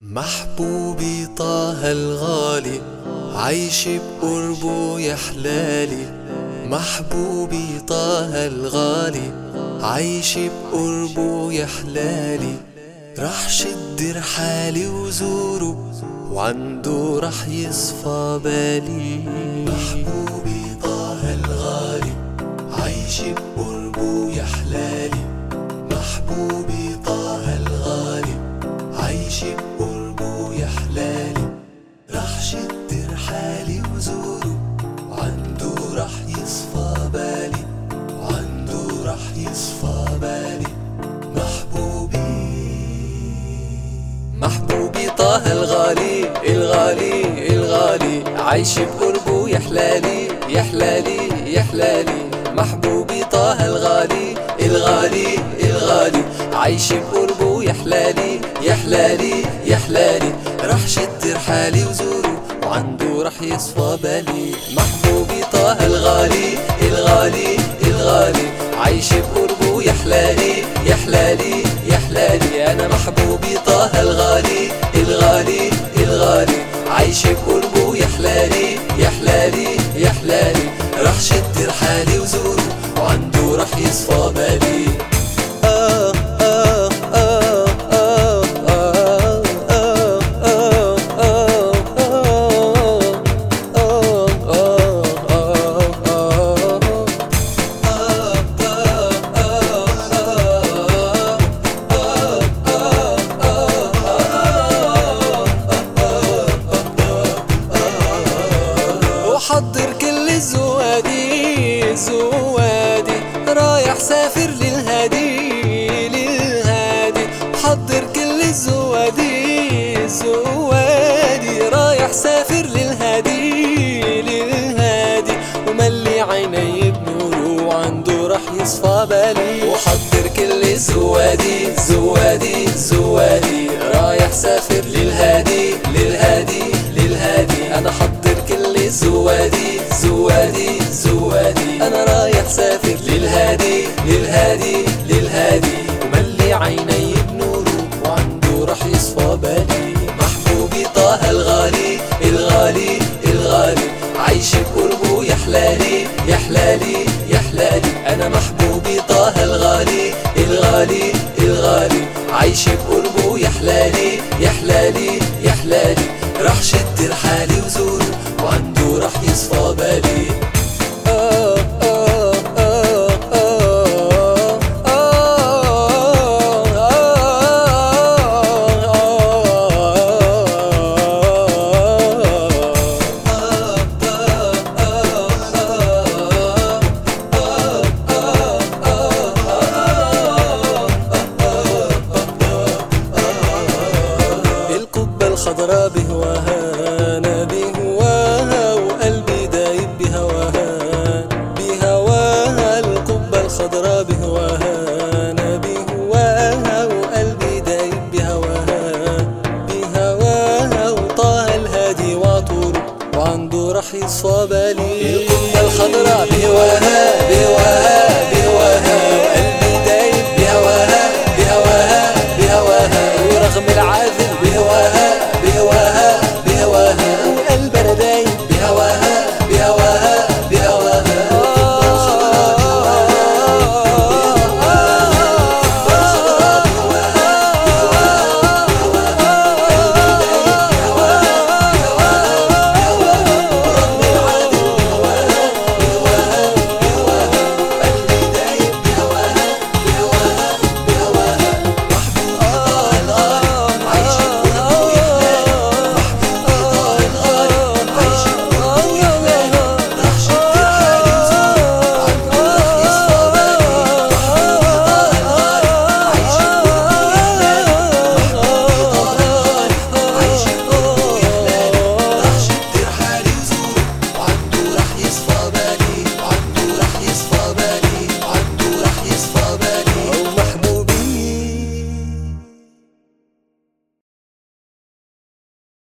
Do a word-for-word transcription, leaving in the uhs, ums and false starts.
محبوبي طه الغالي عايش بقربه يحلالي. محبوبي طه الغالي عايش بقربه يحلالي. رح شد رحالي وزوره وعنده رح يصفى بالي. محبوبي طه الغالي عايش بقربه يحلالي. محبوبي طه الغالي عايش بقربه يحلالي. رح شد رحالي وزوره وعنده رح يصفى بالي. وعنده رح يصفى بالي. محبوبي محبوبي طه الغالي الغالي الغالي عايش بقربه يحلالي يحلالي يحلالي. محبوبي طه الغالي الغالي الغالي عايش بقربه يحلالي يحلالي يحلالي. رح شد رحالي وزوره وعنده رح يصفى بالي. محبوبي طه الغالي الغالي الغالي عايش بقربه يحلالي يحلالي يحلالي. انا محبوبي طه الغالي الغالي الغالي عايش بقربه يحلالي يحلالي يحلالي. رح شد رحالي وزوره وعنده رح يصفى بالي. آه آه آه آه آه آه آه وحضر كل الزوادي زوادي رايح سافر للهادي للهادي. حضر كل الزوادي زوادي رايح سافر للهادي للهادي. وملي عيني بنوره وعنده رح يصفى بالي. وحضر كل الزوادي زوادي زوادي رايح سافر للهادي للهادي للهادي. انا حضر كل الزوادي زوادي زوادي انا رايح سافر للهادي للهادي للهادي. وملي عيني بنوره وعنده رح يصفى بالي. محبوبي طه الغالي الغالي الغالي عايش بقربه يحلالي يحلالي يحلالي. انا محبوبي طه الغالي الغالي الغالي عايش بقربه يحلالي يحلالي يحلالي. رح شد رحالي وزوره وعنده رح يصفى بالي. آه آه آه آه القبة الخضراء بهواها أنا بهواها وقلبي دايب بهواها بهواها. القبة الخضراء بهواها أنا بهواها وقلبي دايب بهواها بهواها. وطه الهادي وعطوره وعنده رح يصفى بالي.